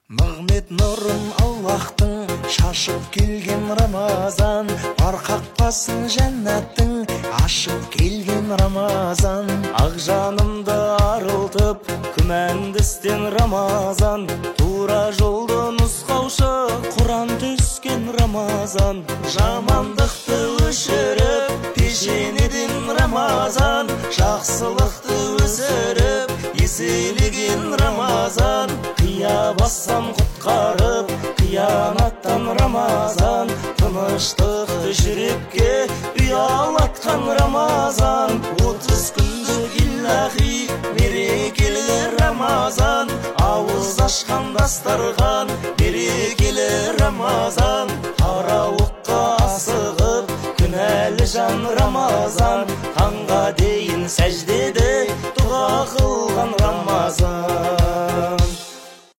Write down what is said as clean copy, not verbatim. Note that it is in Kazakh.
Нығмет нұрын Аллахтың шашып келген Рамазан, барқақпасын жәннаттың ашып келген Рамазан. Ақ жанымды арылтып күмәнді істен Рамазан, тура жолды нұсқаушы Құран түскен Рамазан. Жамандықты өшіріп пешенеден Рамазан, жақсылықты өсіріп еселеген Рамазан. Қия бассам құтқарып қиянаттан Рамазан, тыныштықты жүрекке ұялатқан Рамазан. 30 күндік иллахи мерекелі Рамазан, ауыз ашқан дастархан берекелі Рамазан. Қарауыққа асығып күнәлі жан Рамазан, таңға дейін сәждеде дұға қылған Рамазан.